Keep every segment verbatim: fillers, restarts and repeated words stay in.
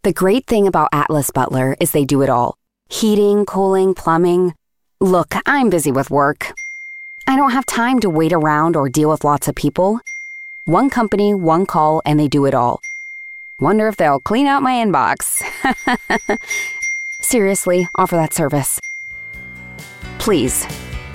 The great thing about Atlas Butler is they do it all. Heating, cooling, plumbing. Look, I'm busy with work. I don't have time to wait around or deal with lots of people. One company, one call, and they do it all. Wonder if they'll clean out my inbox. Seriously, offer that service. Please.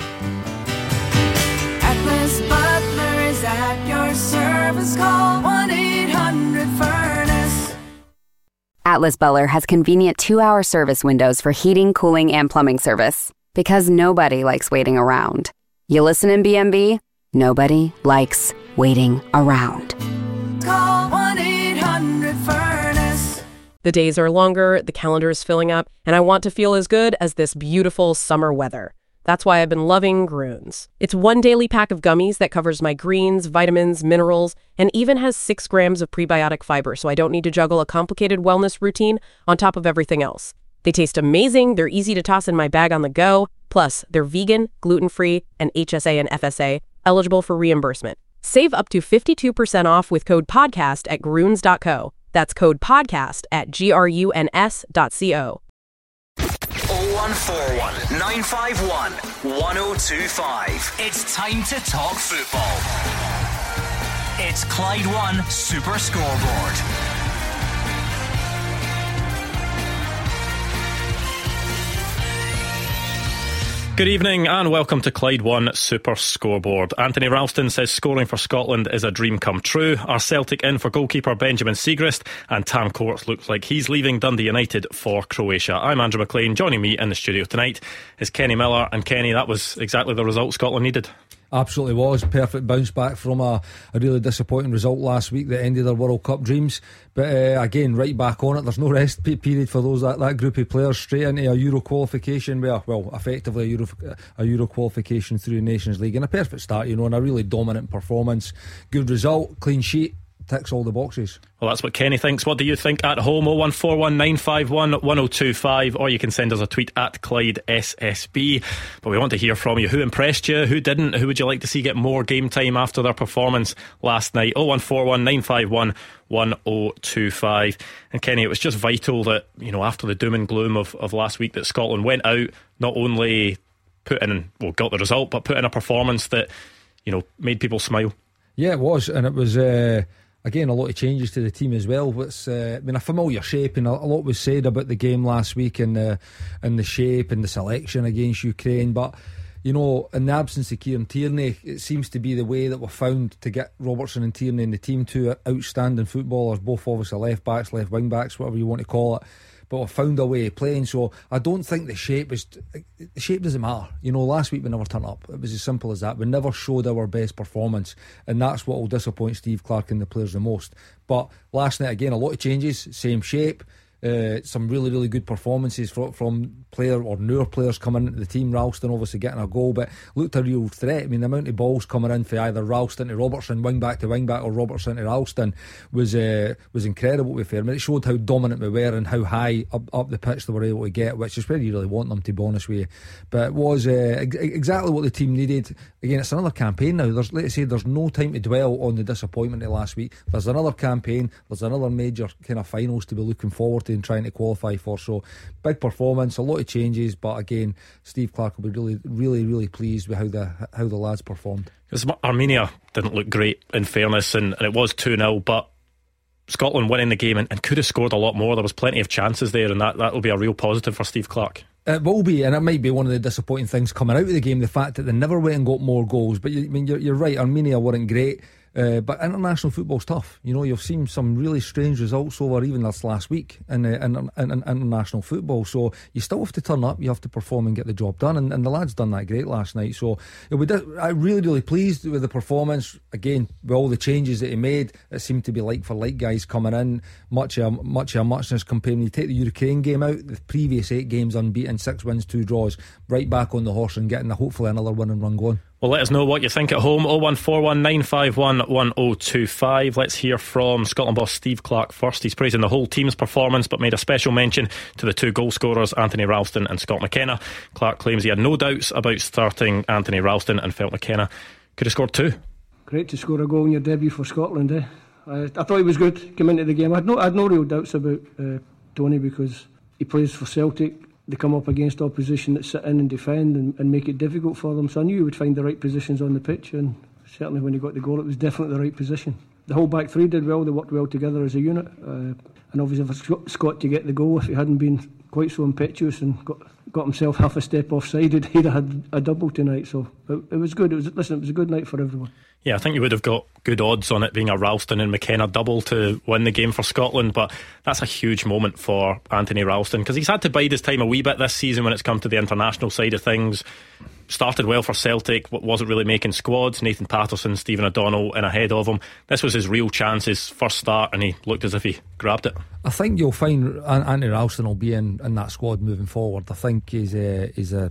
Atlas Butler is at your service. Call one eight hundred furnace. Atlas Butler has convenient two-hour service windows for heating, cooling, and plumbing service. Because nobody likes waiting around. You listen in B M B? Nobody likes waiting around. Call one eight hundred furnace. The days are longer, the calendar is filling up, and I want to feel as good as this beautiful summer weather. That's why I've been loving Grüns. It's one daily pack of gummies that covers my greens, vitamins, minerals, and even has six grams of prebiotic fiber, so I don't need to juggle a complicated wellness routine on top of everything else. They taste amazing, they're easy to toss in my bag on the go, plus they're vegan, gluten-free, and H S A and F S A, eligible for reimbursement. Save up to fifty-two percent off with code PODCAST at gruns dot co. That's code PODCAST at G R U N S dot C O. oh one four one, nine five one, one oh two five. It's time to talk football. It's Clyde One Super Scoreboard. Good evening and welcome to Clyde One Super Scoreboard. Anthony Ralston says scoring for Scotland is a dream come true. Are Celtic in for goalkeeper Benjamin Siegrist? And Tam Courts looks like he's leaving Dundee United for Croatia. I'm Andrew McLean. Joining me in the studio tonight is Kenny Miller. And Kenny, that was exactly the result Scotland needed. Absolutely was. Perfect bounce back from a, a really disappointing result last week that ended their World Cup dreams. But uh, again, right back on it. There's no rest period for those that, that group of players. Straight into a Euro qualification where, well, effectively a Euro, a Euro qualification through the Nations League. And a perfect start, you know, and a really dominant performance. Good result, clean sheet. Ticks all the boxes. Well, that's what Kenny thinks. What do you think at home? oh one four one, nine five one, one oh two five, or you can send us a tweet at Clyde S S B. But we want to hear from you. Who impressed you? Who didn't? Who would you like to see get more game time after their performance last night? oh one four one, nine five one, one oh two five. And Kenny, it was just vital that, you know, after the doom and gloom of, of last week, that Scotland went out, not only put in, well, got the result, but put in a performance that, you know, made people smile. Yeah, it was. And it was uh again, a lot of changes to the team as well. It's, uh, I mean, a familiar shape, and a, a lot was said about the game last week and the, and the shape and the selection against Ukraine. But, you know, in the absence of Kieran Tierney, it seems to be the way that we've found to get Robertson and Tierney in the team, two outstanding footballers, both obviously left backs, left wing backs, whatever you want to call it. But we've found a way of playing, so I don't think the shape is the shape doesn't matter. You know, last week we never turned up. It was as simple as that. We never showed our best performance, and that's what will disappoint Steve Clarke and the players the most. But last night again, a lot of changes, same shape. Uh, some really, really good performances from, from player or newer players coming into the team. Ralston obviously getting a goal, but looked a real threat. I mean, the amount of balls coming in for either Ralston to Robertson, wing back to wing back, or Robertson to Ralston was uh, was incredible. To be fair, I mean, it showed how dominant we were and how high up, up the pitch they were able to get, which is where you really want them, to be honest with you. But it was uh, ex- exactly what the team needed. Again, it's another campaign now. There's, let's say, there's no time to dwell on the disappointment of last week. There's another campaign. There's another major kind of finals to be looking forward to and trying to qualify for. So big performance, a lot of changes, but again, Steve Clarke will be really, really, really pleased with how the how the lads performed. Because Armenia didn't look great, in fairness, and, and it was two nil, but Scotland winning the game and, and could have scored a lot more. There was plenty of chances there, and that that will be a real positive for Steve Clarke. It will be, and it might be one of the disappointing things coming out of the game, the fact that they never went and got more goals. But you, I mean, you're, you're right, Armenia weren't great. Uh, but international football's tough. You know, you've seen some really strange results over even this last week in, uh, in, in, in international football. So you still have to turn up, you have to perform and get the job done. And, and the lads done that great last night. So it would, I'm really, really pleased with the performance. Again, with all the changes that he made, it seemed to be like for like guys coming in. Much of a, much of a muchness comparing. You take the Ukraine game out, the previous eight games unbeaten, six wins, two draws, right back on the horse and getting hopefully another winning run going. Well, let us know what you think at home. oh one four one, nine five one, one oh two five. Let's hear from Scotland boss Steve Clarke first. He's praising the whole team's performance, but made a special mention to the two goal scorers, Anthony Ralston and Scott McKenna. Clarke claims he had no doubts about starting Anthony Ralston and felt McKenna could have scored two. Great to score a goal in your debut for Scotland, eh? I, I thought he was good, came into the game. I had no, I had no real doubts about uh, Tony, because he plays for Celtic. They come up against opposition that sit in and defend and, and make it difficult for them. So I knew he would find the right positions on the pitch, and certainly when he got the goal, it was definitely the right position. The whole back three did well. They worked well together as a unit, uh, and obviously for Scott to get the goal, if he hadn't been quite so impetuous and got got himself half a step offside, he'd have had a double tonight. So it, it was good. It was listen, it was a good night for everyone. Yeah, I think you would have got good odds on it being a Ralston and McKenna double to win the game for Scotland, but that's a huge moment for Anthony Ralston because he's had to bide his time a wee bit this season when it's come to the international side of things. Started well for Celtic, wasn't really making squads. Nathan Patterson, Stephen O'Donnell in ahead of him. This was his real chance, his first start, and he looked as if he grabbed it. I think you'll find Anthony Ralston will be in, in that squad moving forward. I think he's a, he's a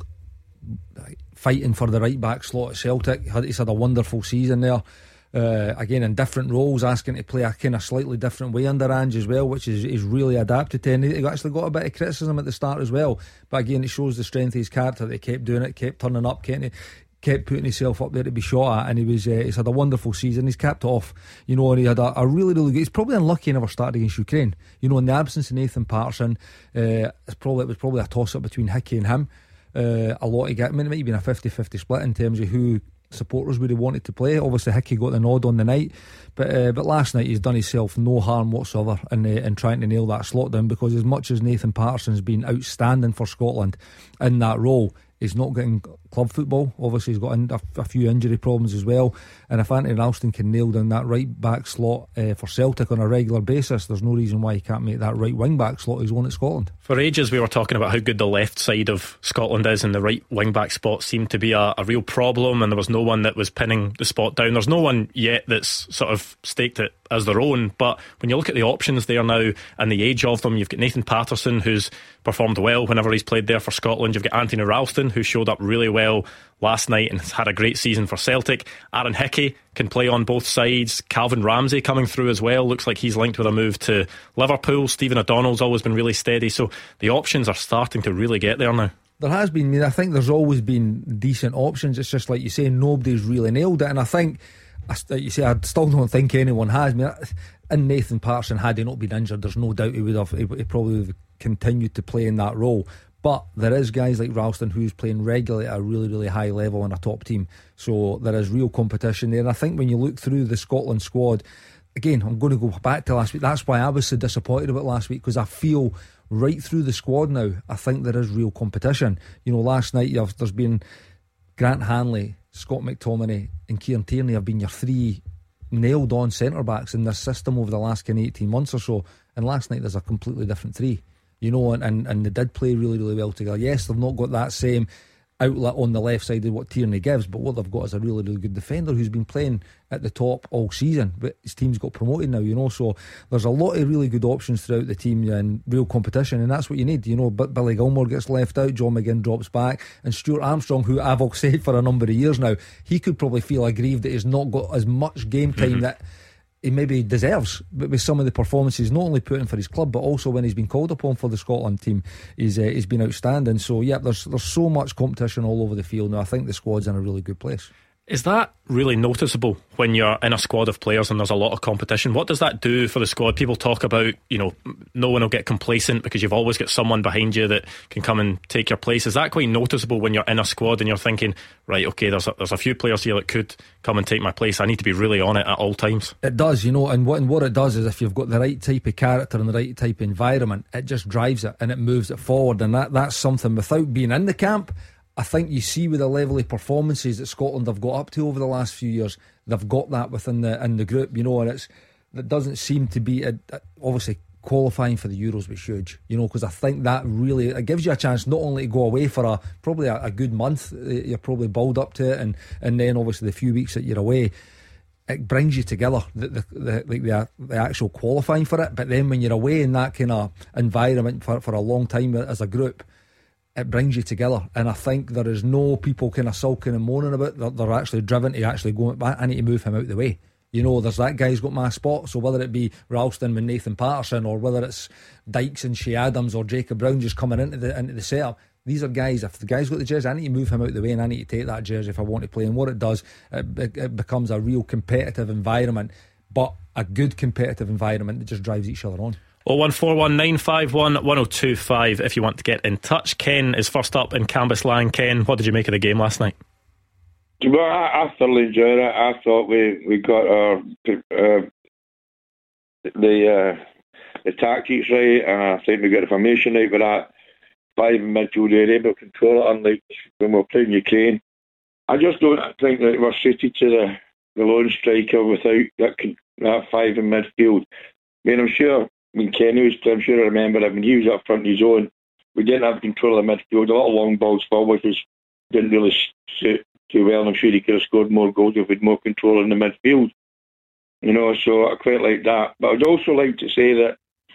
fighting for the right back slot at Celtic. He's had a wonderful season there. Uh, again, in different roles, asking to play a kind of slightly different way under Ange as well, which is he's really adapted to. And he actually got a bit of criticism at the start as well, but again, it shows the strength of his character that he kept doing it, kept turning up, kept, kept putting himself up there to be shot at, and he was uh, he's had a wonderful season. He's capped off, you know, and he had a, a really really good. He's probably unlucky he never started against Ukraine, you know, in the absence of Nathan Patterson. Uh, it's probably it was probably a toss up between Hickey and him. Uh, a lot of get. I mean, it might have been a fifty-fifty split in terms of who supporters would have wanted to play. Obviously Hickey got the nod on the night, but uh, but last night he's done himself no harm whatsoever in, uh, in trying to nail that slot down, because as much as Nathan Patterson's been outstanding for Scotland in that role, he's not getting club football. Obviously he's got in, a, a few injury problems as well, and if Anthony Ralston can nail down that right back slot uh, for Celtic on a regular basis, there's no reason why he can't make that right wing back slot he's won at Scotland. For ages we were talking about how good the left side of Scotland is, and the right wing back spot seemed to be a, a real problem, and there was no one that was pinning the spot down. There's no one yet that's sort of staked it as their own, but when you look at the options there now and the age of them, you've got Nathan Patterson, who's performed well whenever he's played there for Scotland. You've got Anthony Ralston, who showed up really well last night and has had a great season for Celtic. Aaron Hickey can play on both sides. Calvin Ramsey coming through as well, looks like he's linked with a move to Liverpool. Stephen O'Donnell's always been really steady, so the options are starting to really get there now. There has been, I mean, I think there's always been decent options. It's just like you say, nobody's really nailed it, and I think, like you say, I still don't think anyone has. I mean, and Nathan Patterson, had he not been injured, there's no doubt he would have, he probably would have continued to play in that role. But there is guys like Ralston who's playing regularly at a really really high level in a top team, so there is real competition there. And I think when you look through the Scotland squad, again, I'm going to go back to last week. That's why I was so disappointed about last week, because I feel right through the squad now, I think there is real competition. You know, last night you've, there's been Grant Hanley, Scott McTominay and Kieran Tierney have been your three nailed on centre backs in this system over the last kind of eighteen months or so, and last night there's a completely different three, you know, and, and, and they did play really really well together. Yes, they've not got that same outlet on the left side of what Tierney gives, but what they've got is a really really good defender who's been playing at the top all season, but his team's got promoted now, you know, so there's a lot of really good options throughout the team and real competition, and that's what you need, you know. But Billy Gilmore gets left out, John McGinn drops back, and Stuart Armstrong, who I've all said for a number of years now, he could probably feel aggrieved that he's not got as much game time mm-hmm. that he maybe deserves, but with some of the performances not only put in for his club, but also when he's been called upon for the Scotland team, he's, uh, he's been outstanding. So yeah, there's there's so much competition all over the field now. I think the squad's in a really good place. Is that really noticeable when you're in a squad of players and there's a lot of competition? What does that do for the squad? People talk about, you know, no one will get complacent because you've always got someone behind you that can come and take your place. Is that quite noticeable when you're in a squad and you're thinking, right, okay, there's a, there's a few players here that could come and take my place. I need to be really on it at all times. It does, you know, and what, and what it does is if you've got the right type of character and the right type of environment, it just drives it and it moves it forward, and that, that's something without being in the camp. I think you see with the level of performances that Scotland have got up to over the last few years, they've got that within the in the group, you know, and it's it doesn't seem to be a, a, obviously qualifying for the Euros was huge, you know, because I think that really it gives you a chance not only to go away for a probably a, a good month, you're probably balled up to it, and and then obviously the few weeks that you're away, it brings you together, the the, the, like the, the actual qualifying for it. But then when you're away in that kind of environment for for a long time as a group, it brings you together, and I think there is no people kind of sulking and moaning about it. They're, they're actually driven to actually go back. I need to move him out the way, you know. There's that guy's got my spot, so whether it be Ralston with Nathan Patterson, or whether it's Dykes and Shea Adams or Jacob Brown just coming into the into the setup, these are guys, if the guy's got the jersey, I need to move him out the way and I need to take that jersey if I want to play. And what it does, it, it, it becomes a real competitive environment, but a good competitive environment that just drives each other on. oh one four one nine five one one oh two five if you want to get in touch. Ken is first up in Cambuslang. Ken, what did you make of the game last night? Well, I, I thoroughly enjoyed it. I thought we, we got our uh, the uh, the tactics right, and I think we got the formation right with that five in midfield area, able to control it, unlike when we were playing Ukraine. I just don't think that we're suited to the, the lone striker without that, that five in midfield. I mean, I'm sure when Kenny was playing, I'm sure I remember that when he was up front in his own, we didn't have control of the midfield. A lot of long balls forward, which didn't really suit too well, and I'm sure he could have scored more goals if we had more control in the midfield. You know, so I quite like that. But I'd also like to say that,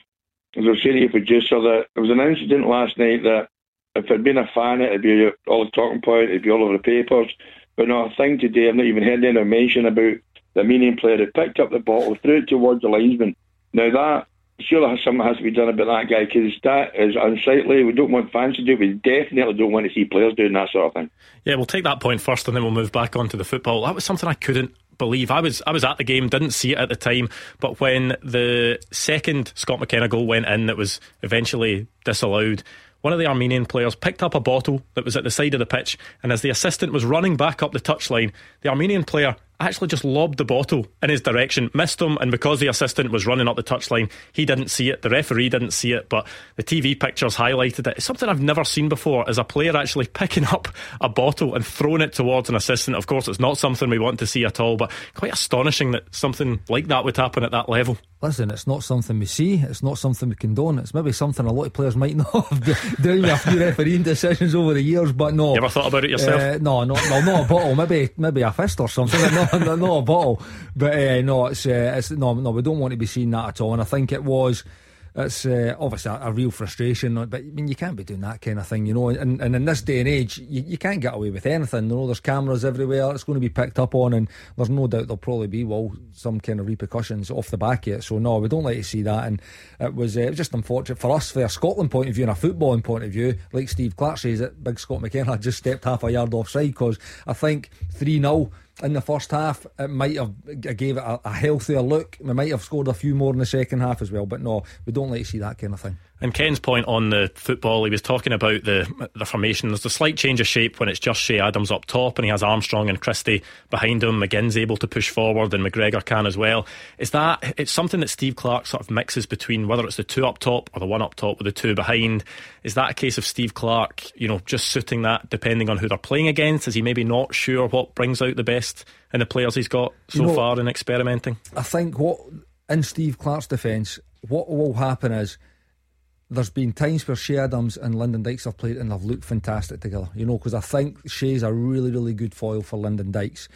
as I was saying to your producer, that there was an incident last night that if I'd been a fan, it'd be all the talking point, it'd be all over the papers. But not a thing today. I've not even heard any mention about the Armenian player who picked up the bottle, threw it towards the linesman. Now that, surely something has to be done about that guy, because that is unsightly. We don't want fans to do it. We definitely don't want to see players doing that sort of thing. Yeah, we'll take that point first and then we'll move back onto the football. That was something I couldn't believe. I was I was at the game, didn't see it at the time, but when the second Scott McKenna goal went in that was eventually disallowed, one of the Armenian players picked up a bottle that was at the side of the pitch, and as the assistant was running back up the touchline, the Armenian player actually just lobbed the bottle in his direction, missed him, and because the assistant was running up the touchline, he didn't see it, the referee didn't see it, but the T V pictures highlighted it. It's something I've never seen before, as a player actually picking up a bottle and throwing it towards an assistant. Of course, it's not something we want to see at all, but quite astonishing that something like that would happen at that level. Listen, it's not something we see, it's not something we condone, it's maybe something a lot of players might not have doing a few refereeing decisions over the years, but no. You ever thought about it yourself? Uh, no, no, no, not a bottle, maybe maybe a fist or something, but not, not a bottle. But uh, no, it's, uh, it's no, no, we don't want to be seeing that at all, and I think it was. It's uh, obviously a, a real frustration, but I mean, you can't be doing that kind of thing, you know. And, and in this day and age, you, you can't get away with anything. You know, there's cameras everywhere. It's going to be picked up on, and there's no doubt there'll probably be well some kind of repercussions off the back of it. So no, we don't like to see that. And it was, uh, it was just unfortunate for us, from a Scotland point of view and a footballing point of view. Like Steve Clark says, that big Scott McKenna just stepped half a yard offside, because I think three nil in the first half, it might have gave it a, a healthier look. We might have scored a few more in the second half as well, but no, we don't like to see that kind of thing. And Ken's point on the football, he was talking about the the formation. There's a slight change of shape when it's just Shea Adams up top and he has Armstrong and Christie behind him. McGinn's able to push forward and McGregor can as well. Is that, it's something that Steve Clark sort of mixes between whether it's the two up top or the one up top with the two behind. Is that a case of Steve Clark, you know, just suiting that depending on who they're playing against? Is he maybe not sure what brings out the best in the players he's got so you know, far in experimenting? I think what, in Steve Clark's defence, what will happen is there's been times where Shea Adams and Lyndon Dykes have played and they've looked fantastic together, you know, because I think Shea's a really, really good foil for Lyndon Dykes.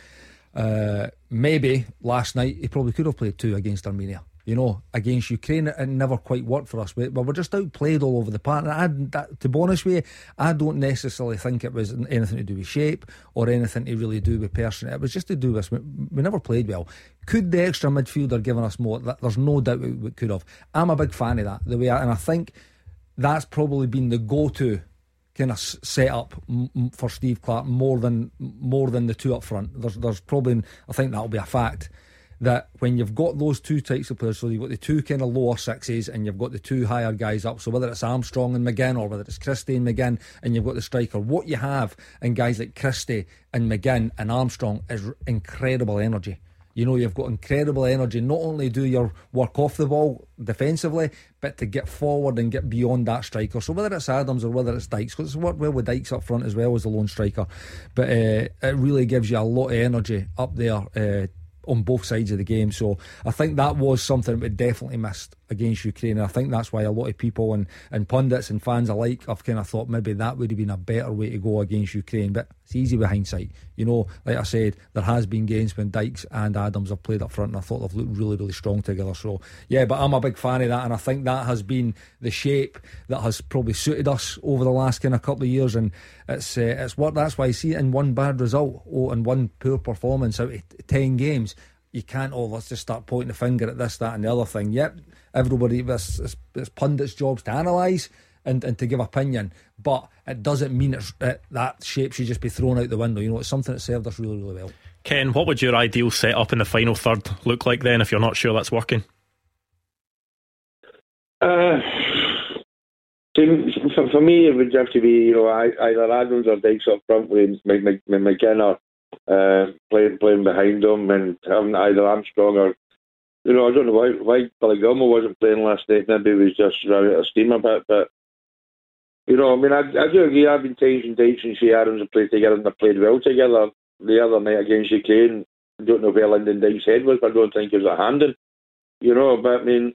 Uh, maybe last night he probably could have played two against Armenia. You know, against Ukraine, it never quite worked for us. But we're just outplayed all over the park. And I, that, to be honest with you, I don't necessarily think it was anything to do with shape or anything to really do with person. It was just to do with, we, we never played well. Could the extra midfielder given us more? There's no doubt we could have. I'm a big fan of that. The way I, and I think that's probably been the go-to kind of set up for Steve Clark more than more than the two up front. There's, there's probably, I think that'll be a fact, that when you've got those two types of players, so you've got the two kind of lower sixes and you've got the two higher guys up, so whether it's Armstrong and McGinn or whether it's Christie and McGinn, and you've got the striker, what you have in guys like Christie and McGinn and Armstrong is incredible energy. You know, you've got incredible energy. Not only do your work off the ball defensively, but to get forward and get beyond that striker. So whether it's Adams or whether it's Dykes, because it's worked well with Dykes up front as well as the lone striker, but uh, it really gives you a lot of energy up there uh, on both sides of the game. So I think that was something that we definitely missed against Ukraine, and I think that's why a lot of people and, and pundits and fans alike have kind of thought maybe that would have been a better way to go against Ukraine. But it's easy with hindsight, you know. Like I said, there has been games when Dykes and Adams have played up front and I thought they've looked really, really strong together. So yeah, but I'm a big fan of that, and I think that has been the shape that has probably suited us over the last kind of couple of years, and it's uh, it's what that's why I see it in one bad result or in one poor performance out of ten games, you can't, oh, let's just start pointing the finger at this, that and the other thing. Yep, everybody, it's, it's, it's pundits' jobs to analyse and, and to give opinion, but it doesn't mean it's, it, that shape should just be thrown out the window. You know, it's something that served us really, really well. Ken, what would your ideal setup in the final third look like then, if you're not sure that's working? Uh, for, for me, it would have to be, you know, either Adams or Dykes up front with McGinn uh, playing playing behind them, and having either Armstrong or, you know, I don't know why why Billy Gilmour wasn't playing last night. Maybe he was just running out of steam a bit, but you know, I mean, I, I do agree. I've been Tynes and Dykes and Shea Adams have played together and they played well together. The other night against Ukraine, I don't know where Lyndon Dykes' head was, but I don't think it was a handing. You know, but I mean,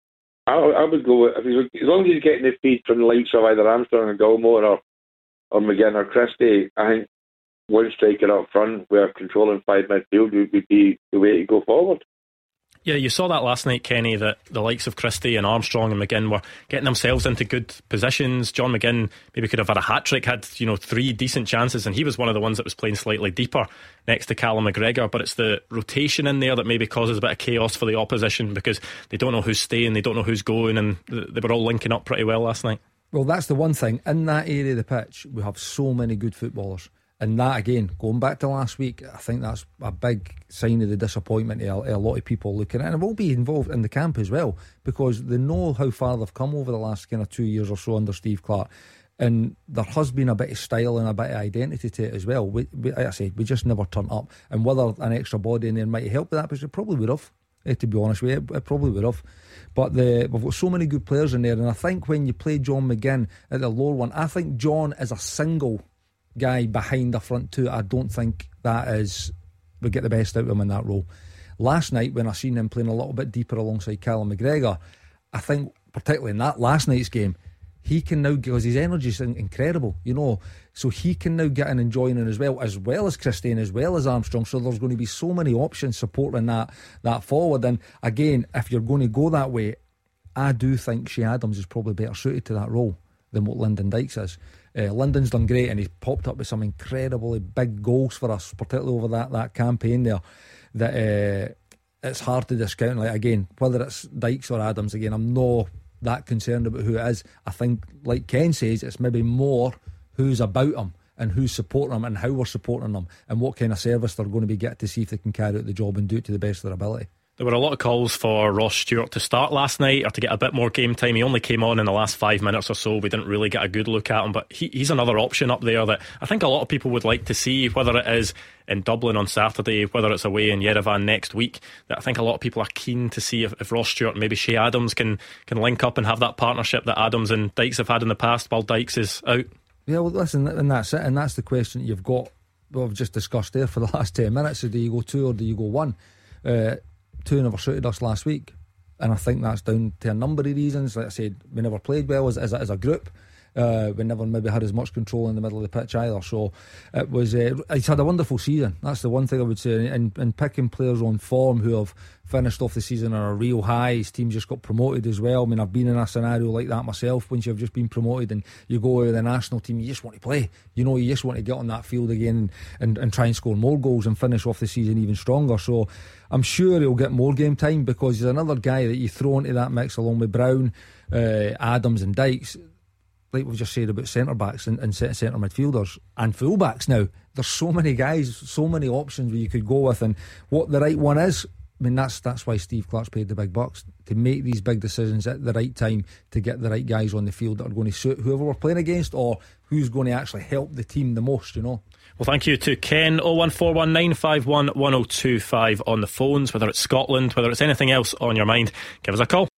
I, I would go with, if he's, as long as he's getting the feed from the likes of either Armstrong and Gilmour or, or McGinn or Christie, I think one striker up front where controlling five midfield would be the way to go forward. Yeah, you saw that last night, Kenny, that the likes of Christie and Armstrong and McGinn were getting themselves into good positions. John McGinn maybe could have had a hat-trick, had, you know, three decent chances, and he was one of the ones that was playing slightly deeper next to Callum McGregor. But it's the rotation in there that maybe causes a bit of chaos for the opposition, because they don't know who's staying, they don't know who's going, and they were all linking up pretty well last night. Well, that's the one thing. In that area of the pitch, we have so many good footballers. And that, again, going back to last week, I think that's a big sign of the disappointment of a, a lot of people looking at it. And it will be involved in the camp as well, because they know how far they've come over the last kind of two years or so under Steve Clarke. And there has been a bit of style and a bit of identity to it as well. We, we, like I said, we just never turn up. And whether an extra body in there might help with that, because it probably would have, eh, to be honest with you, it, it probably would have. But the, we've got so many good players in there. And I think when you play John McGinn at the lower one, I think John is a single guy behind the front two. I don't think that is, we get the best out of him in that role. Last night when I seen him playing a little bit deeper alongside Callum McGregor, I think particularly in that last night's game, he can now, because his energy is incredible, you know, so he can now get in and join in as well, as well as Christie and as well as Armstrong. So there's going to be so many options supporting that that forward. And again, if you're going to go that way, I do think Shea Adams is probably better suited to that role than what Lyndon Dykes is. Uh, Lyndon's done great, and he's popped up with some incredibly big goals for us, particularly over that, that campaign there, that uh, it's hard to discount. Like, again, whether it's Dykes or Adams, again, I'm not that concerned about who it is. I think, like Ken says, it's maybe more who's about them and who's supporting them and how we're supporting them and what kind of service they're going to be getting to see if they can carry out the job and do it to the best of their ability. There were a lot of calls for Ross Stewart to start last night, or to get a bit more game time. He only came on in the last five minutes or so. We didn't really get a good look at him, but he, he's another option up there that I think a lot of people would like to see, whether it is in Dublin on Saturday, whether it's away in Yerevan next week. That I think a lot of people are keen to see if, if Ross Stewart and maybe Shea Adams can, can link up and have that partnership that Adams and Dykes have had in the past while Dykes is out. Yeah, well, listen, and that's it, and that's the question you've got, well, we've just discussed there for the last ten minutes. So do you go two or do you go one? Uh, Two never suited us last week, and I think that's down to a number of reasons. Like I said, we never played well as, as, a, as a group. Uh, we never maybe had as much control in the middle of the pitch either. So it was. Uh, he's had a wonderful season. That's the one thing I would say. And, and picking players on form who have finished off the season on a real high. His team just got promoted as well. I mean, I've been in a scenario like that myself. Once you've just been promoted and you go with the national team, you just want to play. You know, you just want to get on that field again and, and, and try and score more goals and finish off the season even stronger. So I'm sure he'll get more game time, because he's another guy that you throw into that mix along with Brown, uh, Adams and Dykes. Like we've just said about centre-backs and, and centre midfielders and full-backs now. There's so many guys, so many options where you could go with, and what the right one is, I mean, that's that's why Steve Clarke's paid the big bucks, to make these big decisions at the right time, to get the right guys on the field that are going to suit whoever we're playing against, or who's going to actually help the team the most, you know. Well, thank you to Ken. oh one four one nine five one one oh two five on the phones. Whether it's Scotland, whether it's anything else on your mind, give us a call.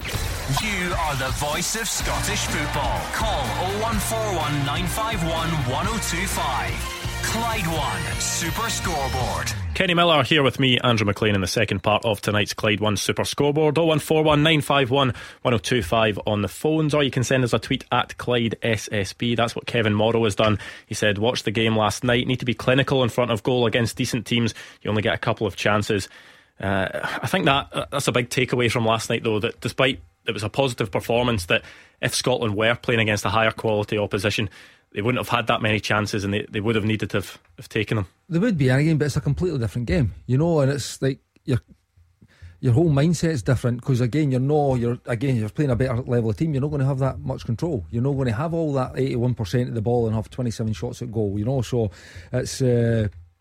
You are the voice of Scottish football. Call oh one four one nine five one one oh two five. Clyde One Super Scoreboard. Kenny Miller here with me, Andrew McLean, in the second part of tonight's Clyde One Super Scoreboard. oh one four one nine five one one oh two five on the phones, or you can send us a tweet at Clyde S S B. That's what Kevin Morrow has done. He said, watch the game last night, need to be clinical in front of goal against decent teams. You only get a couple of chances. uh, I think that that's a big takeaway from last night, though, that despite it was a positive performance, that if Scotland were playing against a higher quality opposition, they wouldn't have had that many chances, and they, they would have needed to have, have taken them. They would be, and again, but it's a completely different game, you know, and it's like your your whole mindset's different, because again, you're no, you're again, you're playing a better level of team. You're not going to have that much control. You're not going to have all that eighty-one percent of the ball and have twenty-seven shots at goal, you know. So it's uh,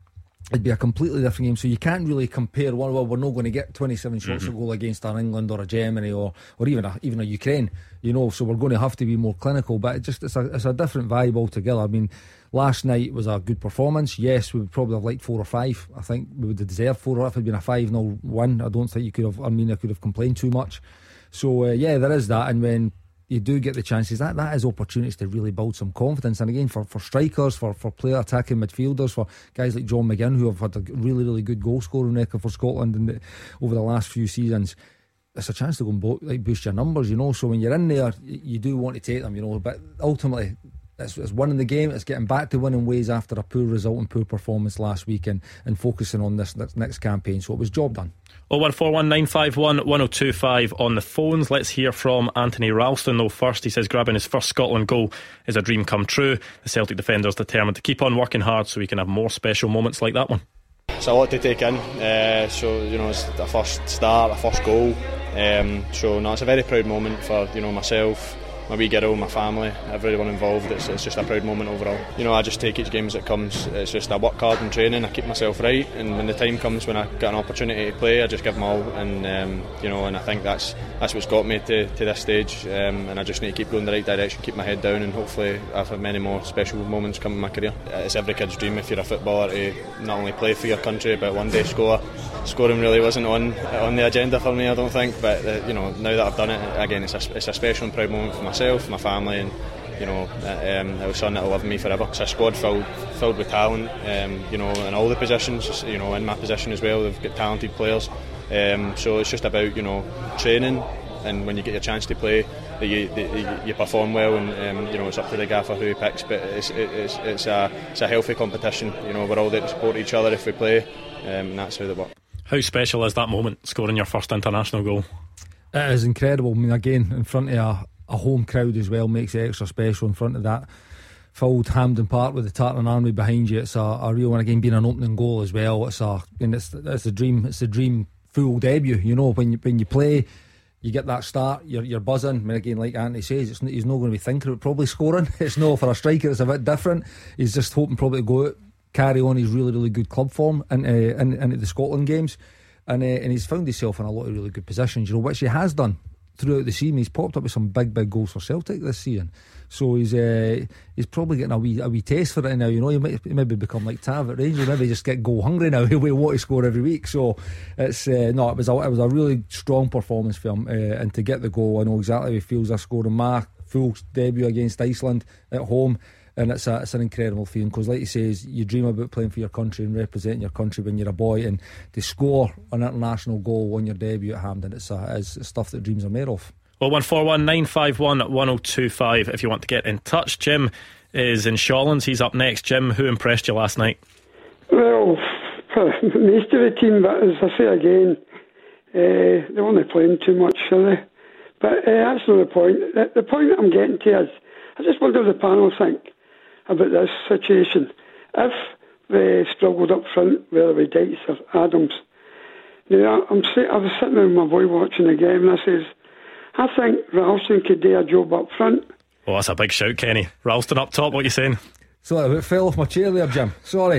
it'd be a completely different game. So you can't really compare one. Well, we're not going to get twenty-seven shots mm-hmm. a goal against an England or a Germany or or even a, even a Ukraine, you know. So we're going to have to be more clinical. But it just it's a it's a different vibe altogether. I mean, last night was a good performance. Yes, we would probably have liked four or five. I think we would have deserved four. Or if it had been a five nil win, I don't think you could have. Armenia could have complained too much. So uh, yeah, there is that. And when you do get the chances, that that is opportunities to really build some confidence. And again, for, for strikers, for, for player attacking midfielders, for guys like John McGinn, who have had a really, really good goal scoring record for Scotland in the, over the last few seasons, it's a chance to go and bo- like boost your numbers, you know. So when you're in there, you do want to take them, you know. But ultimately, it's, it's winning the game. It's getting back to winning ways after a poor result and poor performance last week, and, and focusing on this, this next campaign. So it was job done. oh one four one nine five one one oh two five on the phones. Let's hear from Anthony Ralston though first. He says grabbing his first Scotland goal is a dream come true. The Celtic defender's determined to keep on working hard so we can have more special moments like that one. It's a lot to take in, uh, so you know, it's a first start, a first goal, um, so no, it's a very proud moment for, you know, myself, my wee girl, my family, everyone involved. It's, it's just a proud moment overall. You know, I just take each game as it comes. It's just I work hard in training, I keep myself right, and when the time comes when I get an opportunity to play, I just give my all. And um, you know, and I think that's that's what's got me to, to this stage. Um, and I just need to keep going the right direction, keep my head down, and hopefully I have many more special moments come in my career. It's every kid's dream if you're a footballer to not only play for your country but one day score. Scoring really wasn't on on the agenda for me, I don't think. But uh, you know, now that I've done it again, it's a it's a special and proud moment for myself. Myself, my family, and you know, um, it was something that'll love me forever. It's a squad filled filled with talent, um, you know, in all the positions. You know, in my position as well, they've got talented players. Um, so it's just about, you know, training, and when you get your chance to play, that you, that you perform well, and um, you know, it's up to the gaffer who he picks. But it's it's it's a it's a healthy competition. You know, we're all there to support each other if we play, um, and that's how they work. How special is that moment, scoring your first international goal? It is incredible. I mean, again, in front of a A home crowd as well makes it extra special. In front of that filled Hampden Park with the Tartan Army behind you, it's a, a real one. Again, being an opening goal as well, it's a and it's it's a dream. It's a dream full debut. You know, when you when you play, you get that start, you're you're buzzing. I mean, again, like Anthony says, it's, he's not going to be thinking about probably scoring. It's no, for a striker, it's a bit different. He's just hoping probably to go out, carry on his really really good club form into into, into the Scotland games, and uh, and he's found himself in a lot of really good positions. You know, which he has done throughout the season. He's popped up with some big big goals for Celtic this season, so he's uh, he's probably getting a wee a wee taste for it now. You know, he might maybe become like Tav at Rangers, maybe just get goal hungry now. He'll want to score every week. So it's uh, no, it was a, it was a really strong performance for him, uh, and to get the goal, I know exactly how he feels. I scored in my full debut against Iceland at home. And it's a, it's an incredible feeling, because like he says, you dream about playing for your country and representing your country when you're a boy, and to score an international goal on your debut at Hampden, it's, a, it's stuff that dreams are made of. oh one four one nine five one one oh two five if you want to get in touch. Jim is in Shawlands, he's up next. Jim, who impressed you last night? Well, most of the team, but as I say again, uh, they're only playing too much, are they? But uh, that's not the point. The, the point that I'm getting to is, I just wonder what the panel think about this situation. If they struggled up front, whether with Dykes or Adams, now I'm say, I was sitting with my boy watching the game, and I says, I think Ralston could do a job up front. Oh, that's a big shout, Kenny. Ralston up top, what are you saying? Sorry, it fell off my chair there, Jim. Sorry.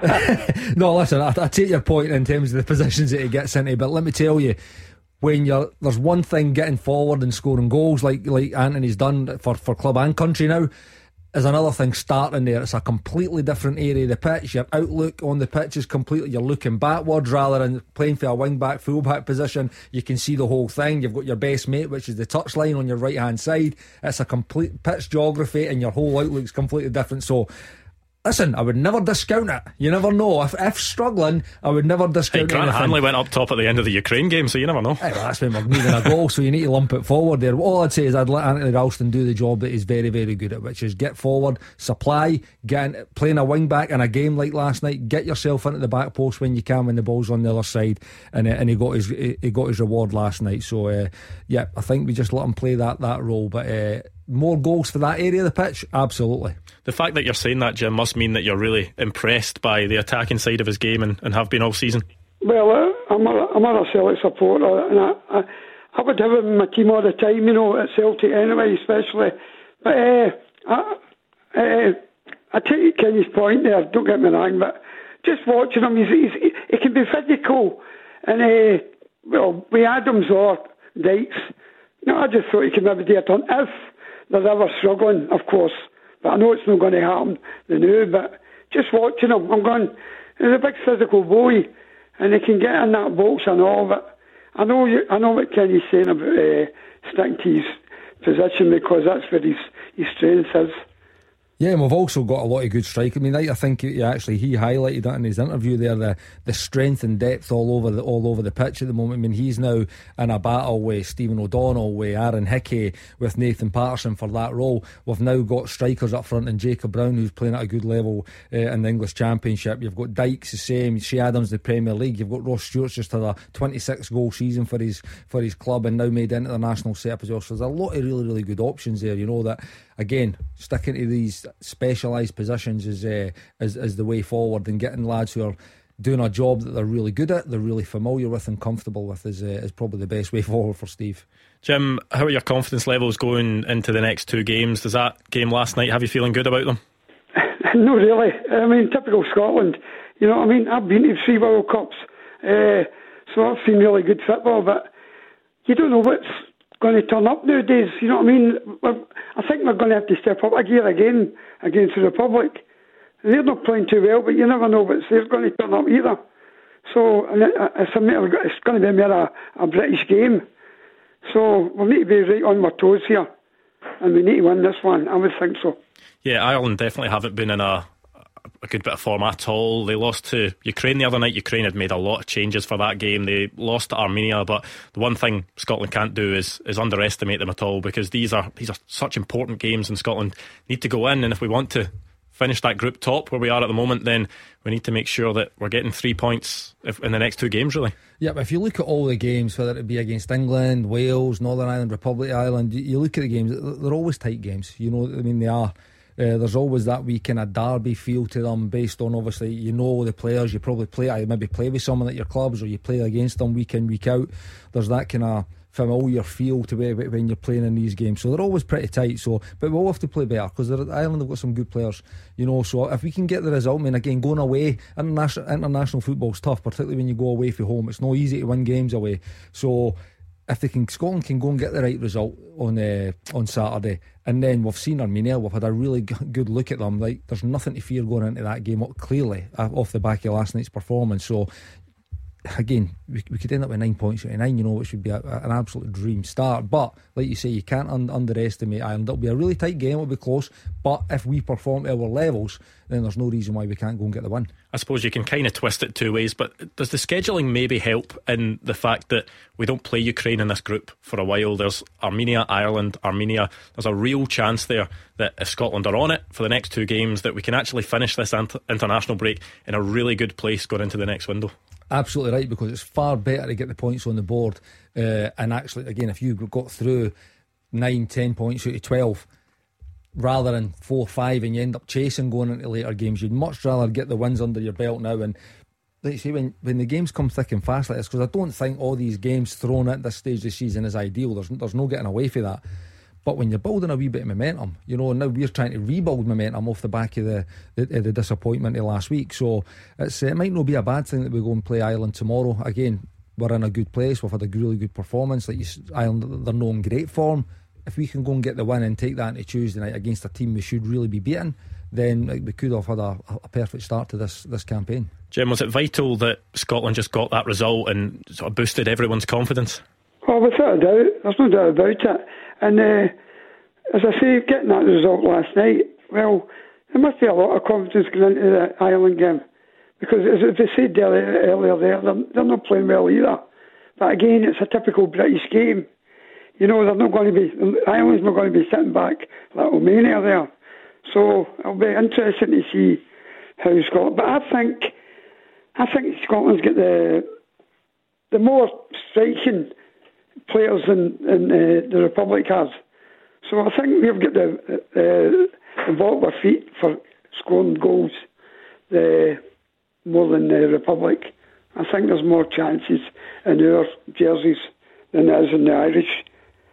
No, listen, I, I take your point in terms of the positions that he gets into, but let me tell you, when you're, there's one thing getting forward and scoring goals like like Anthony's done for, for club and country now, is another thing starting there. It's a completely different area of the pitch. Your outlook on the pitch is completely, you're looking backwards rather than playing for a wing back, full back position. You can see the whole thing. You've got your best mate, which is the touchline on your right hand side. It's a complete pitch geography, and your whole outlook's completely different. So listen, I would never discount it. You never know. If, if struggling, I would never discount it. Hey, Grant anything. Hanley went up top at the end of the Ukraine game, so you never know. Hey, well, that's when we're needing a goal, so you need to lump it forward there. All I'd say is I'd let Anthony Ralston do the job that he's very, very good at, which is get forward, supply, get in, playing a wing back in a game like last night, get yourself into the back post when you can, when the ball's on the other side, and uh, and he got his he, he got his reward last night. So uh, yeah, I think we just let him play that that role, but. Uh, More goals for that area of the pitch? Absolutely. The fact that you're saying that, Jim, must mean that you're really impressed by the attacking side of his game, and, and have been all season. Well, uh, I'm, a, I'm a Celtic supporter, and I, I, I would have him in my team all the time, you know, at Celtic anyway, especially. But uh, I, uh, I take Kenny's point there, don't get me wrong, but just watching him, he's, he's, he can be physical. And, uh, well, with Adams or Dykes, you know, I just thought he could maybe do a turn if they're ever struggling, of course. But I know it's not going to happen, the new, but just watching him, I'm going, he's a big physical boy, and he can get in that box and all, but I know you, I know what Kenny's saying about uh, sticking to his position, because that's where his, his strength is. Yeah, and we've also got a lot of good strike. I mean, I think he actually he highlighted that in his interview there, the the strength and depth all over the all over the pitch at the moment. I mean, he's now in a battle with Stephen O'Donnell, with Aaron Hickey, with Nathan Patterson for that role. We've now got strikers up front, and Jacob Brown, who's playing at a good level uh, in the English Championship. You've got Dykes the same, Shea Adams the Premier League. You've got Ross Stewart's just had a twenty-six goal season for his for his club, and now made into the national setup as well. So there's a lot of really really good options there. You know that. Again, sticking to these specialised positions is, uh, is is the way forward, and getting lads who are doing a job that they're really good at, they're really familiar with and comfortable with is, uh, is probably the best way forward for Steve. Jim, how are your confidence levels going into the next two games? Does that game last night have you feeling good about them? Not really. I mean, typical Scotland. You know what I mean? I've been to three World Cups, uh, so I've seen really good football, but you don't know what's going to turn up nowadays. You know what I mean? We're, I think we're going to have to step up a gear again against the Republic. They're not playing too well, but you never know what's they're going to turn up either. So and it, it's, a matter, it's going to be more a, a British game. So we need to be right on our toes here, and we need to win this one. I would think so. Yeah, Ireland definitely haven't been in a a good bit of form at all. They lost to Ukraine the other night. Ukraine had made a lot of changes for that game. They lost to Armenia, but the one thing Scotland can't do is is underestimate them at all, because these are these are such important games, and Scotland need to go in, and if we want to finish that group top where we are at the moment, then we need to make sure that we're getting three points if, in the next two games, really. Yeah, but if you look at all the games, whether it be against England, Wales, Northern Ireland, Republic of Ireland, you, you look at the games, they're always tight games. You know, I mean, they are. Uh, there's always that wee kind of derby feel to them, based on, obviously, you know the players. You probably play, I maybe play with someone at your clubs, or you play against them week in, week out. There's that kind of familiar feel to it when you're playing in these games. So they're always pretty tight. So, but we'll have to play better, because Ireland have got some good players, you know. So if we can get the result, I mean, again, going away, international international football's tough, particularly when you go away from home. It's not easy to win games away. So if they can, Scotland can go and get the right result on uh, on Saturday, and then we've seen Armenia, we've had a really g- good look at them. Like, there's nothing to fear going into that game, clearly, uh, off the back of last night's performance. So again, we, we could end up with nine points out of nine, you know, which would be a, a, an absolute dream start. But like you say, you can't un- underestimate Ireland. It'll be a really tight game, it'll be close, but if we perform at our levels, then there's no reason why we can't go and get the win. I suppose you can kind of twist it two ways, but does the scheduling maybe help in the fact that we don't play Ukraine in this group for a while? There's Armenia, Ireland, Armenia. There's a real chance there that if Scotland are on it for the next two games, that we can actually finish this ant- international break in a really good place going into the next window. Absolutely right, because it's far better to get the points on the board, uh, and actually, again, if you got through nine, ten points out of twelve, rather than four, five, and you end up chasing going into later games, you'd much rather get the wins under your belt now. And like you say, when, when the games come thick and fast like this, because I don't think all these games thrown at this stage of the season is ideal. There's there's no getting away from that. But when you're building a wee bit of momentum, you know, and now we're trying to rebuild momentum off the back of the the, the disappointment of last week. So it's, it might not be a bad thing that we go and play Ireland tomorrow. Again, we're in a good place. We've had a really good performance. Like you, Ireland, they're not in great form. If we can go and get the win and take that into Tuesday night against a team we should really be beating, then we could have had a, a perfect start to this this campaign. Jim, was it vital that Scotland just got that result and sort of boosted everyone's confidence? Well, without a doubt, there's no doubt about it. And uh, as I say, getting that result last night, well, there must be a lot of confidence going into the Ireland game, because as they said earlier there, they're, they're not playing well either. But again, it's a typical British game. You know, they're not going to be, Ireland's not going to be sitting back like Romania there. So it'll be interesting to see how Scotland. But I think, I think Scotland's got the the more striking players than, than uh, the Republic has. So I think we've got the uh, the ball at our feet for scoring goals uh, more than the Republic. I think there's more chances in our jerseys than there is in the Irish.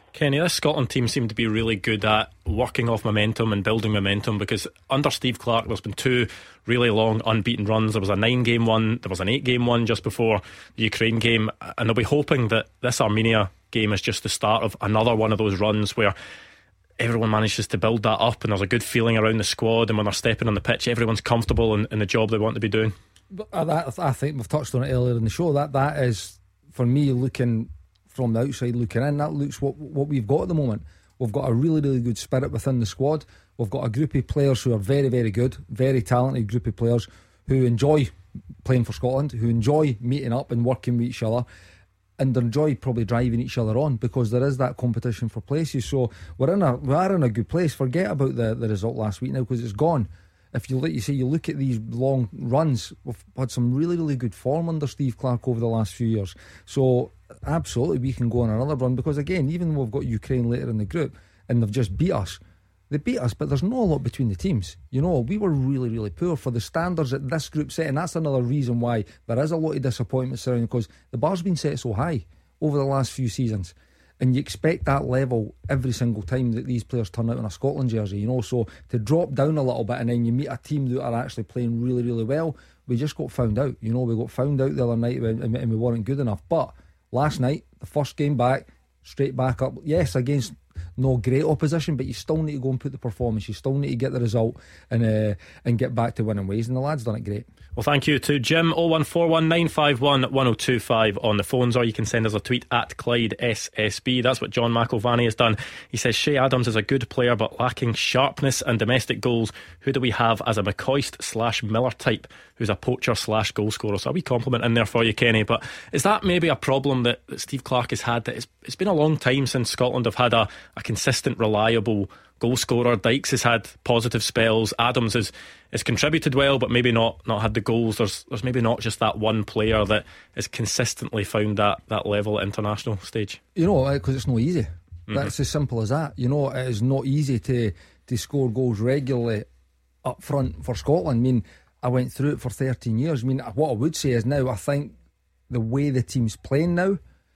Kenny, this Scotland team seemed to be really good at working off momentum and building momentum, because under Steve Clarke there's been two really long unbeaten runs. There was a nine game one, there was an eight game one just before the Ukraine game, and they'll be hoping that this Armenia game is just the start of another one of those runs where everyone manages to build that up and there's a good feeling around the squad, and when they're stepping on the pitch everyone's comfortable in, in the job they want to be doing. But I, I think we've touched on it earlier in the show, that that is, for me, looking from the outside looking in, that looks what what we've got at the moment. We've got a really really good spirit within the squad. We've got a group of players who are very very good, very talented group of players who enjoy playing for Scotland, who enjoy meeting up and working with each other, and enjoy probably driving each other on, because there is that competition for places. So we're in a we are in a good place. Forget about the, the result last week now, because it's gone. If you let you say you look at these long runs, we've had some really really good form under Steve Clarke over the last few years. So absolutely we can go on another run, because again, even though we've got Ukraine later in the group and they've just beat us, they beat us, but there's not a lot between the teams. You know, we were really really poor for the standards that this group set, and that's another reason why there is a lot of disappointment surrounding, because the bar's been set so high over the last few seasons, and you expect that level every single time that these players turn out in a Scotland jersey, you know. So to drop down a little bit and then you meet a team that are actually playing really really well, we just got found out. You know, we got found out the other night and we weren't good enough. But last night, the first game back, straight back up, yes, against no great opposition, but you still need to go and put the performance, you still need to get the result and uh, and get back to winning ways, and the lads done it great. Well, thank you to Jim. oh one four one nine five one one oh two five on the phones, or you can send us a tweet at Clyde S S B. That's what John McIlvany has done. He says Shea Adams is a good player but lacking sharpness and domestic goals. Who do we have as a McCoist slash Miller type who's a poacher slash goal scorer? So a wee compliment in there for you, Kenny. But is that maybe a problem that, that Steve Clarke has had, that it's, it's been a long time since Scotland have had a, a consistent, reliable goal scorer? Dykes has had positive spells, Adams has, has contributed well but maybe not, not had the goals. There's there's maybe not just that one player that has consistently found that, that level at international stage. You know, because it's not easy. Mm-hmm. That's as simple as that. You know, it is not easy to, to score goals regularly up front for Scotland. I mean, I went through it for thirteen years. I mean, what I would say is now I think the way the team's playing now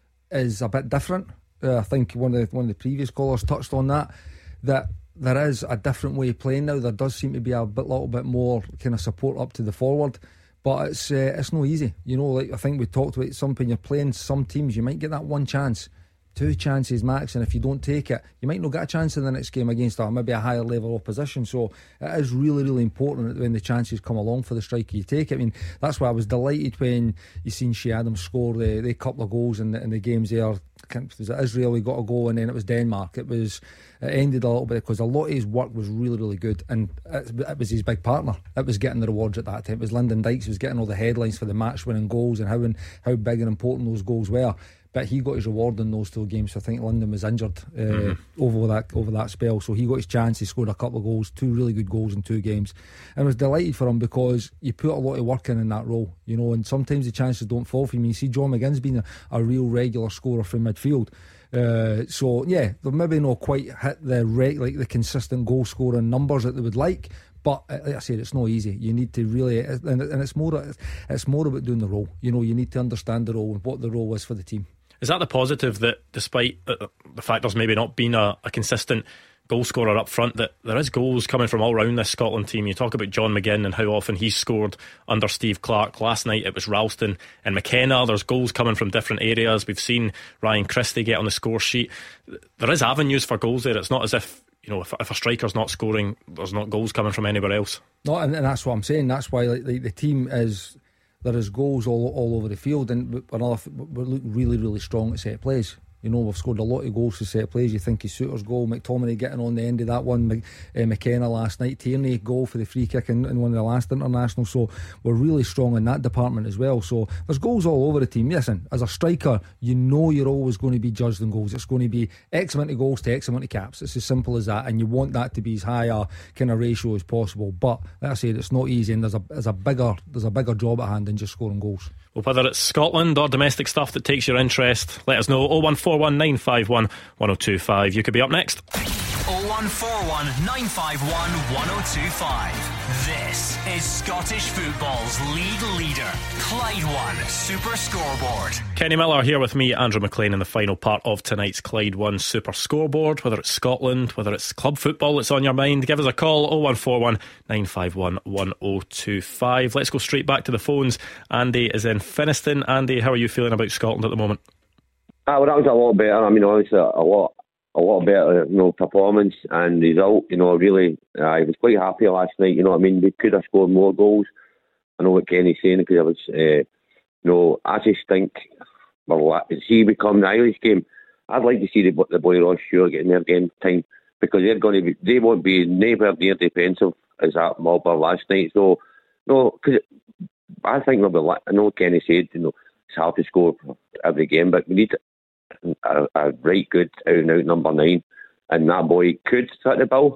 is a bit different. Uh, I think one of the, one of the previous callers touched on that, that there is a different way of playing now. There does seem to be a bit, little bit more kind of support up to the forward, but it's uh, it's not easy. You know, like I think we talked about, some when you're playing some teams, you might get that one chance, two chances max, and if you don't take it, you might not get a chance in the next game against a, maybe a higher level opposition. So it is really really important that when the chances come along for the striker, you take it. I mean, that's why I was delighted when you seen Shea Adams score the, the couple of goals in the, in the games there. Was it Israel he got a goal, and then it was Denmark. It was it ended a little bit because a lot of his work was really really good, and it, it was his big partner that was getting the rewards at that time. It was Lyndon Dykes who was getting all the headlines for the match winning goals and how and how big and important those goals were. But he got his reward in those two games. So I think Lyndon was injured uh, mm-hmm. over that over that spell, so he got his chance. He scored a couple of goals, two really good goals in two games, and I was delighted for him because you put a lot of work in in that role, you know. And sometimes the chances don't fall for him. You see, John McGinn's been a, a real regular scorer from midfield. Uh, so yeah, they've maybe not quite hit the re- like the consistent goal scoring numbers that they would like. But like I said, it's not easy. You need to really, and it's more it's more about doing the role. You know, you need to understand the role and what the role is for the team. Is that the positive, that despite the, the fact there's maybe not been a, a consistent goal scorer up front, that there is goals coming from all around this Scotland team? You talk about John McGinn and how often he's scored under Steve Clarke. Last night it was Ralston and McKenna. There's goals coming from different areas. We've seen Ryan Christie get on the score sheet. There is avenues for goals there. It's not as if, you know, if, if a striker's not scoring, there's not goals coming from anywhere else. No, and, and that's what I'm saying. That's why like, the, the team is, there is goals all all over the field, and we're, we're looking really really strong at set plays. You know, we've scored a lot of goals to set plays. You think of Souttar's goal, McTominay getting on the end of that one, Mc, uh, McKenna last night, Tierney goal for the free kick in, in one of the last internationals. So we're really strong in that department as well. So there's goals all over the team. Listen, as a striker, you know you're always going to be judged on goals. It's going to be X amount of goals to X amount of caps. It's as simple as that, and you want that to be as high a kind of ratio as possible. But like I said, it's not easy, and there's a there's a bigger there's a bigger job at hand than just scoring goals. Well, whether it's Scotland or domestic stuff that takes your interest, let us know. oh one four one nine five one one oh two five. You could be up next. oh one four one, nine five one, one oh two five. This is Scottish football's league leader, Clyde One Super Scoreboard. Kenny Miller here with me, Andrew McLean, in the final part of tonight's Clyde One Super Scoreboard. Whether it's Scotland, whether it's club football that's on your mind, give us a call, oh one four one, nine five one, one oh two five. Let's go straight back to the phones. Andy is in Finniston. Andy, how are you feeling about Scotland at the moment? Ah, well, that was a lot better. I mean, honestly, a lot a lot better, you know, performance and result. You know, really, uh, I was quite happy last night. You know what I mean? We could have scored more goals. I know what Kenny's saying, because I was, uh, you know, I just think, well, see, we come the Irish game, I'd like to see the, the boy Ross Stewart getting their game time, because they're going to be, they won't be nowhere near defensive as that mob were last night. So, no, because I think we'll be, I know Kenny said, you know, it's hard to score every game, but we need to, A, a right good out and out number nine, and that boy could hit the ball.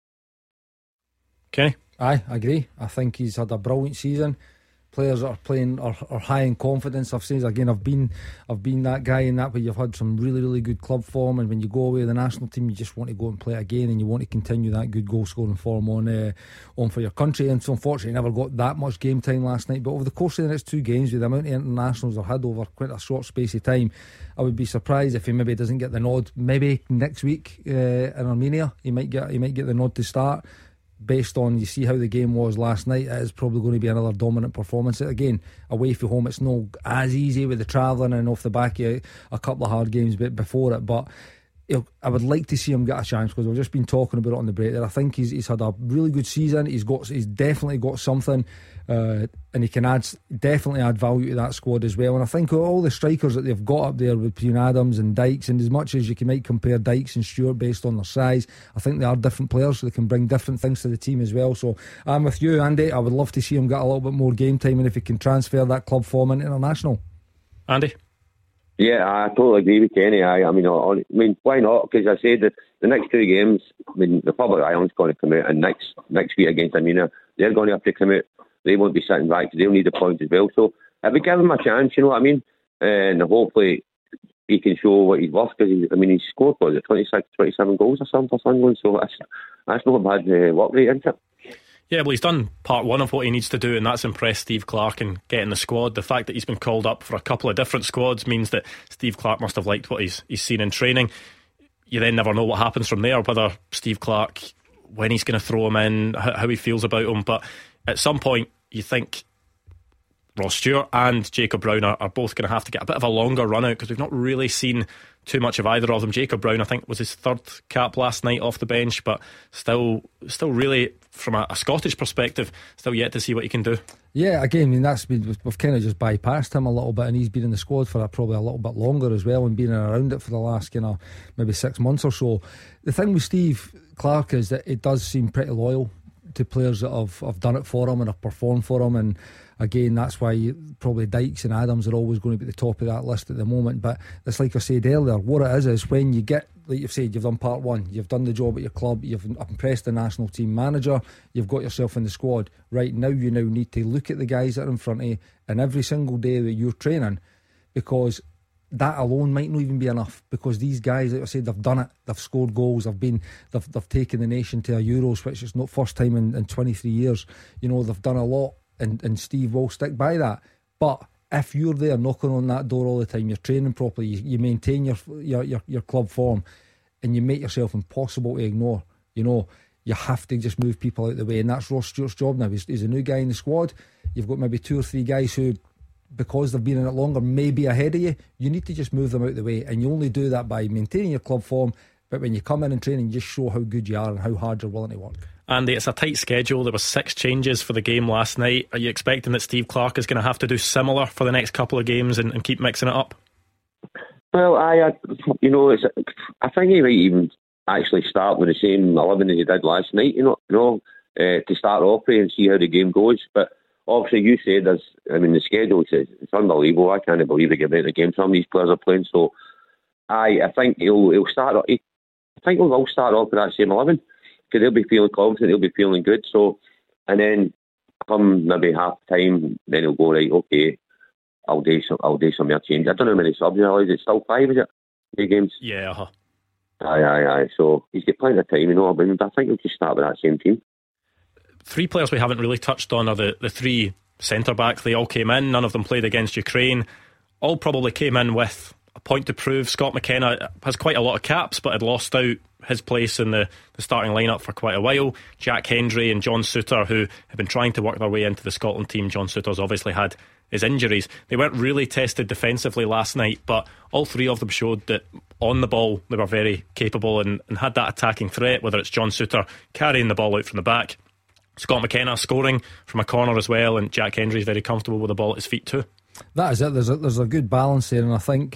Okay. Aye, I agree. I think he's had a brilliant season. Players that are playing are, are high in confidence. I've said again, I've been I've been that guy in that where you've had some really, really good club form, and when you go away with the national team, you just want to go and play again, and you want to continue that good goal scoring form on uh, on for your country. And so unfortunately never got that much game time last night. But over the course of the next two games, with the amount of internationals I've had over quite a short space of time, I would be surprised if he maybe doesn't get the nod. Maybe next week uh, in Armenia, he might get he might get the nod to start. Based on, you see how the game was last night, it is probably going to be another dominant performance. Again, away from home, it's not as easy with the travelling and off the back of a couple of hard games before it, but I would like to see him get a chance, because we've just been talking about it on the break there. I think he's, he's had a really good season. He's got he's definitely got something, uh, and he can add definitely add value to that squad as well. And I think all the strikers that they've got up there between Adams and Dykes, and as much as you can might compare Dykes and Stewart based on their size, I think they are different players, so they can bring different things to the team as well. So I'm with you, Andy. I would love to see him get a little bit more game time, and if he can transfer that club form into international. Andy? Yeah, I totally agree with Kenny. I, I mean, I, I mean, why not? Because I said that the next two games, I mean, the Republic of Ireland's going to come out, and next next week against Armenia, they're going to have to come out. They won't be sitting back, because they'll need a point as well. So if we give him a chance, you know what I mean, and hopefully he can show what he's worth, because I mean, he's scored what, twenty-six, twenty-seven goals or something for Sunderland. So that's that's not a bad uh, work rate, isn't it? Yeah, well, he's done part one of what he needs to do, and that's impressed Steve Clarke and getting the squad. The fact that he's been called up for a couple of different squads means that Steve Clarke must have liked what he's he's seen in training. You then never know what happens from there, whether Steve Clarke, when he's going to throw him in, how, how he feels about him. But at some point, you think Ross Stewart and Jacob Brown are, are both going to have to get a bit of a longer run out, because we've not really seen too much of either of them. Jacob Brown, I think, was his third cap last night off the bench, but still still really, from a, a Scottish perspective, still yet to see what he can do. Yeah, again, I mean, that's been, we've, we've kind of just bypassed him a little bit, and he's been in the squad for probably a little bit longer as well, and been around it for the last, you know, maybe six months or so. The thing with Steve Clarke is that it does seem pretty loyal to players that have, have done it for him and have performed for him, and again, that's why probably Dykes and Adams are always going to be at the top of that list at the moment. But it's like I said earlier, what it is is when you get, like you've said, you've done part one, you've done the job at your club, you've impressed the national team manager, you've got yourself in the squad. Right now, you now need to look at the guys that are in front of you, and every single day that you're training, because that alone might not even be enough, because these guys, like I said, they've done it, they've scored goals, they've been they've, they've taken the nation to a Euros, which is not first time in, in twenty-three years. You know, they've done a lot, and, and Steve will stick by that. But if you're there knocking on that door all the time, you're training properly, you, you maintain your, your your your club form, and you make yourself impossible to ignore, you know, you have to just move people out of the way. And that's Ross Stewart's job now. He's, he's a new guy in the squad. You've got maybe two or three guys who, because they've been in it longer, maybe ahead of you, you need to just move them out of the way, and you only do that by maintaining your club form. But when you come in and training, just show how good you are and how hard you're willing to work. Andy, it's a tight schedule. There were six changes for the game last night. Are you expecting that Steve Clarke is going to have to do similar for the next couple of games and, and keep mixing it up? Well, I, I you know, it's, I think he might even actually start with the same eleven as he did last night. You know, you know, uh, to start off with and see how the game goes. But obviously, you said there's, I mean, the schedule is it's unbelievable. I can't believe they get out of the game. Some of these players are playing. So, I, I think he'll he'll start. He, I think he'll all start off with that same eleven, because they'll be feeling confident, they'll be feeling good. So, and then come maybe half time, then he'll go, right, okay, I'll do some, I'll do some more change. I don't know how many subs there is. Is it still five? Is it? Eight games. Yeah. Uh-huh. Aye, aye, aye. So he's got plenty of time, you know. I mean, I think he'll just start with that same team. Three players we haven't really touched on are the, the three centre-backs. They all came in. None of them played against Ukraine. All probably came in with a point to prove. Scott McKenna has quite a lot of caps, but had lost out his place in the, the starting lineup for quite a while. Jack Hendry and John Souttar, who have been trying to work their way into the Scotland team. John Souttar's obviously had his injuries. They weren't really tested defensively last night, but all three of them showed that on the ball they were very capable and, and had that attacking threat, whether it's John Souttar carrying the ball out from the back, Scott McKenna scoring from a corner as well, and Jack Hendry's very comfortable with the ball at his feet too. That is it. There's a, there's a good balance there, and I think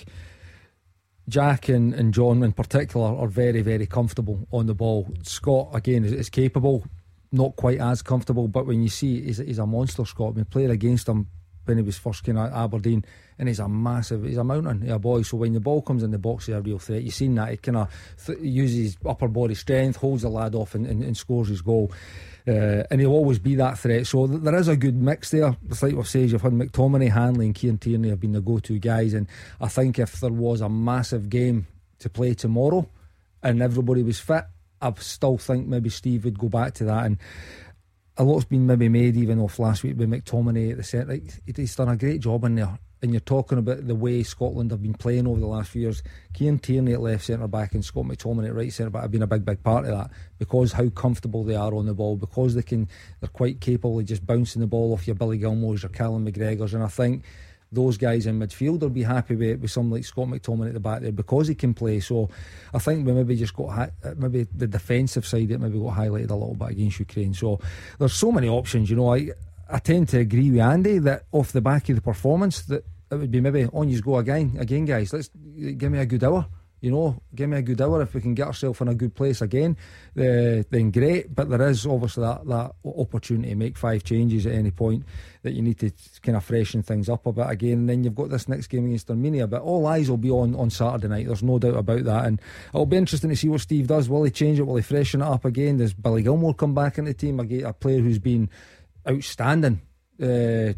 Jack and, and John in particular are very, very comfortable on the ball. Scott, again, is, is capable, not quite as comfortable, but when you see he's, he's a monster, Scott. We played against him when he was first came out Aberdeen, and he's a massive, he's a mountain, he's a boy. So when the ball comes in the box, he's a real threat. You've seen that. He kind of th- uses his upper body strength, holds the lad off, and, and, and scores his goal. Uh, and he'll always be that threat. So th- there is a good mix there. It's like we've said, you've had McTominay, Hanley and Kieran Tierney have been the go-to guys, and I think if there was a massive game to play tomorrow and everybody was fit, I still think maybe Steve would go back to that. And a lot's been maybe made even off last week with McTominay at the centre. Like, he's done a great job in there. And you're talking about the way Scotland have been playing over the last few years. Kieran Tierney at left centre back and Scott McTominay at right centre back have been a big, big part of that, because how comfortable they are on the ball, because they can, they're quite capable of just bouncing the ball off your Billy Gilmours, your Callum McGregors, and I think those guys in midfield will be happy with, with someone like Scott McTominay at the back there because he can play. So I think we maybe just got hi- maybe the defensive side it maybe got highlighted a little bit against Ukraine. So there's so many options, you know. I I tend to agree with Andy that off the back of the performance that it would be maybe on you go again again guys, let's give me a good hour, you know, give me a good hour. If we can get ourselves in a good place again, uh, then great. But there is obviously that, that opportunity to make five changes at any point, that you need to kind of freshen things up a bit again. And then you've got this next game against Armenia, but all eyes will be on, on Saturday night, there's no doubt about that. And it'll be interesting to see what Steve does. Will he change it? Will he freshen it up again? Does Billy Gilmour come back into the team, a, a player who's been outstanding uh,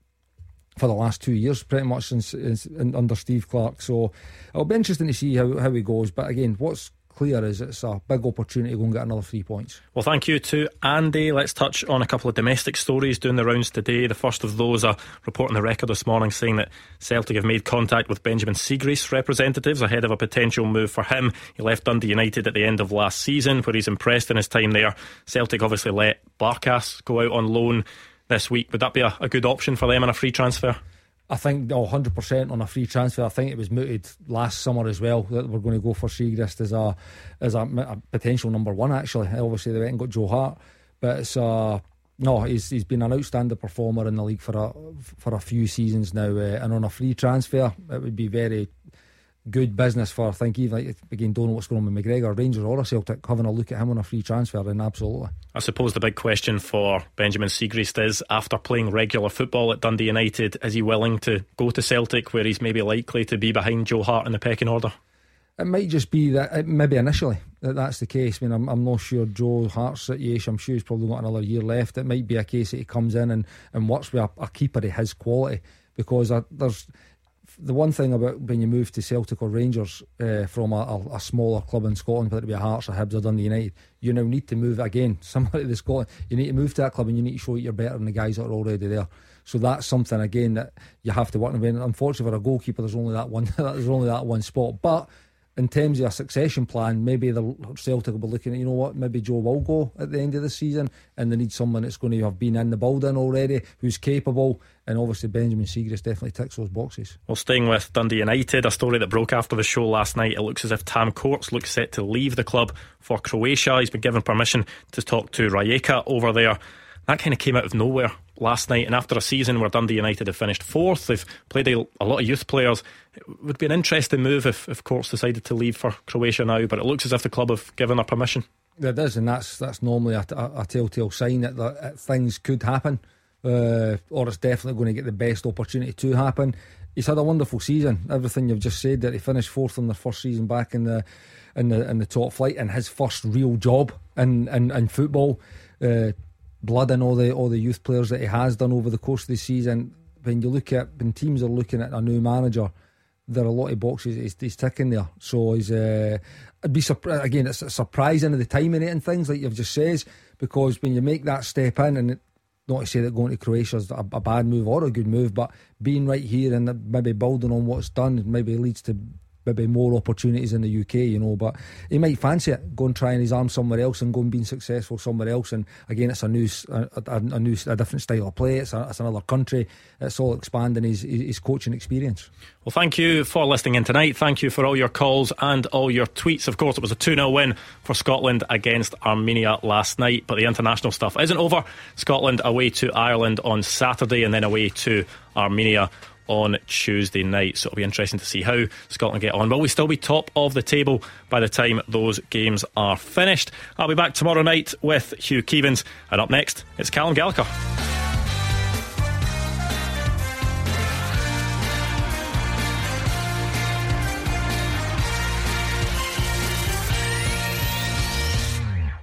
for the last two years, pretty much since, since under Steve Clarke. So it'll be interesting to see how, how he goes. But again, what's clear is it's a big opportunity to go and get another three points. Well, thank you to Andy. Let's touch on a couple of domestic stories doing the rounds today. The first of those, a report on the Record this morning saying that Celtic have made contact with Benjamin Siegrist representatives ahead of a potential move for him. He left Dundee United at the end of last season, where he's impressed in his time there. Celtic obviously let Barkas go out on loan this week. Would that be a, a good option for them in a free transfer? I think oh, one hundred percent on a free transfer. I think it was mooted last summer as well that we're going to go for Siegrist as a as a, a potential number one. Actually, obviously they went and got Joe Hart, but it's uh, no, he's he's been an outstanding performer in the league for a for a few seasons now, uh, and on a free transfer, it would be very good business for, I think, even like, again, don't know what's going on with McGregor, Rangers or a Celtic having a look at him on a free transfer. Then absolutely. I suppose the big question for Benjamin Siegrist is, after playing regular football at Dundee United, is he willing to go to Celtic, where he's maybe likely to be behind Joe Hart in the pecking order? It might just be that, maybe initially that that's the case. I mean, I'm, I'm not sure Joe Hart's situation. I'm sure he's probably got another year left. It might be a case that he comes in and, and works with a, a keeper of his quality, because I, there's the one thing about when you move to Celtic or Rangers uh, from a, a, a smaller club in Scotland, whether it be a Hearts or Hibs or Dundee United, you now need to move again. Somebody to Scotland, you need to move to that club and you need to show that you're better than the guys that are already there. So that's something again that you have to work on. Unfortunately for a goalkeeper, there's only that one. There's only that one spot. But in terms of a succession plan, maybe the Celtic will be looking at, you know what, maybe Joe will go at the end of the season, and they need someone that's going to have been in the building already, who's capable, and obviously Benjamin Siegrist definitely ticks those boxes. Well, staying with Dundee United, a story that broke after the show last night, it looks as if Tam Courts looks set to leave the club for Croatia. He's been given permission to talk to Rijeka over there. That kind of came out of nowhere last night, and after a season where Dundee United have finished fourth, they've played a, a lot of youth players. It would be an interesting move if, if Courts decided to leave for Croatia now, but it looks as if the club have given their permission. It is, and that's that's normally a, a, a telltale sign that, that things could happen, uh, or it's definitely going to get the best opportunity to happen. He's had a wonderful season. Everything you've just said, that he finished fourth in their first season back in the in the in the top flight, and his first real job in in, in football. Uh, blood in all the all the youth players that he has done over the course of the season. When you look at when teams are looking at a new manager, there are a lot of boxes he's, he's ticking there. So he's uh, I'd be surprised again. It's surprising at the timing and things like you've just said, because when you make that step in, and it, not to say that going to Croatia is a, a bad move or a good move, but being right here and maybe building on what's done maybe leads to maybe more opportunities in the U K, you know. But he might fancy it, go and trying his arm somewhere else and go and being successful somewhere else. And again, it's a new, a, a, a new, a different style of play. It's, a, it's another country. It's all expanding his, his coaching experience. Well, thank you for listening in tonight. Thank you for all your calls and all your tweets. Of course, it was a two nil win for Scotland against Armenia last night, but the international stuff isn't over. Scotland away to Ireland on Saturday and then away to Armenia on Tuesday night, so it'll be interesting to see how Scotland get on. Will we still be top of the table by the time those games are finished? I'll be back tomorrow night with Hugh Keevins, and up next it's Callum Gallagher.